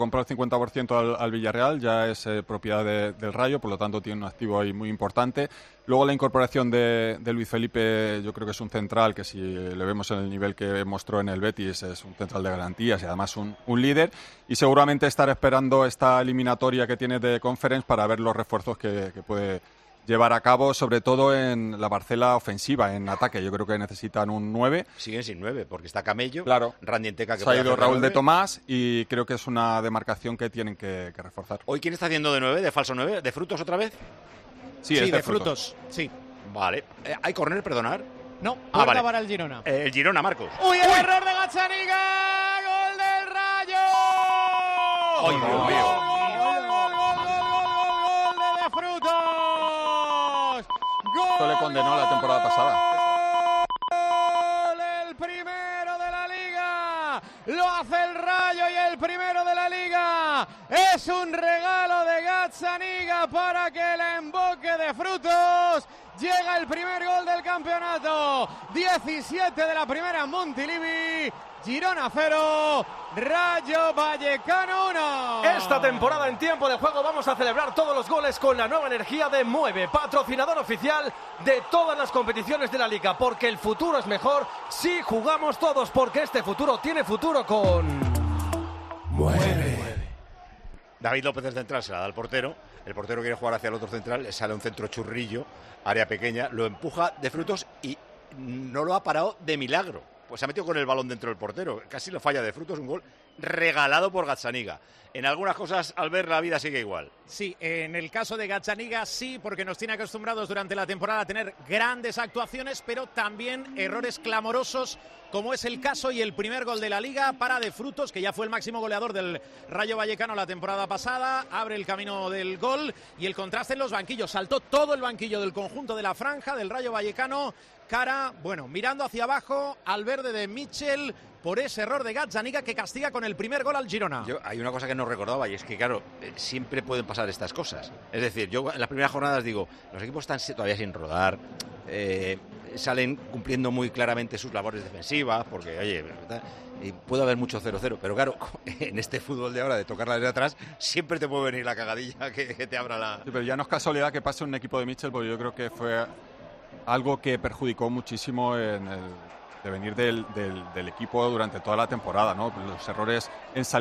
Compra el 50% al Villarreal, ya es propiedad del Rayo, por lo tanto tiene un activo ahí muy importante. Luego la incorporación de Luis Felipe, yo creo que es un central que si le vemos en el nivel que mostró en el Betis, es un central de garantías y además un líder. Y seguramente estar esperando esta eliminatoria que tiene de Conference para ver los refuerzos que puede llevar a cabo, sobre todo en la parcela ofensiva, en ataque. Yo creo que necesitan un 9. Siguen sin 9, porque está Camello, claro. Randy Enteca, que se ha ido Raúl 9. de Tomás y creo que es una demarcación que tienen que reforzar. ¿Hoy quién está haciendo de 9, de falso 9? ¿De Frutos otra vez? Sí, es de Frutos. Sí. Vale. ¿Hay córner, perdonar? No, puerta para el Girona. El Girona, Marcos. ¡Uy, el error de Gazzaniga! ¡Gol del Rayo! ¡Ay, Dios mío! Esto le condenó la temporada pasada. El primero de la Liga, lo hace el Rayo y el primero de la Liga es un regalo de Gazzaniga para que el emboque de Frutos. Llega el primer gol del campeonato, 17 de la primera en Montilivi. Girona 0, Rayo Vallecano 1. Esta temporada en tiempo de juego vamos a celebrar todos los goles con la nueva energía de Mueve, patrocinador oficial de todas las competiciones de la Liga, porque el futuro es mejor si jugamos todos, porque este futuro tiene futuro con Mueve. David López del central se la da al portero, el portero quiere jugar hacia el otro central, le sale un centro churrillo, área pequeña, lo empuja de Frutos y no lo ha parado de milagro. Pues se ha metido con el balón dentro del portero. Casi lo falla de Frutos, un gol regalado por Gazzaniga. En algunas cosas, al ver, la vida sigue igual. Sí, en el caso de Gazzaniga sí, porque nos tiene acostumbrados durante la temporada a tener grandes actuaciones, pero también errores clamorosos, como es el caso y el primer gol de la Liga para De Frutos, que ya fue el máximo goleador del Rayo Vallecano la temporada pasada, abre el camino del gol y el contraste en los banquillos. Saltó todo el banquillo del conjunto de la franja del Rayo Vallecano, mirando hacia abajo al verde de Mitchell por ese error de Gazzaniga que castiga con el primer gol al Girona. Hay una cosa que no recordaba y es que, claro, siempre pueden pasar estas cosas. Es decir, yo en las primeras jornadas digo, los equipos están todavía sin rodar, salen cumpliendo muy claramente sus labores defensivas, porque, oye, ¿verdad? Y puede haber mucho 0-0, pero claro, en este fútbol de ahora de tocarla desde atrás, siempre te puede venir la cagadilla que te abra la... Sí, pero ya no es casualidad que pase un equipo de Mitchell, porque yo creo que fue algo que perjudicó muchísimo en el devenir del equipo durante toda la temporada, ¿no? Los errores en salida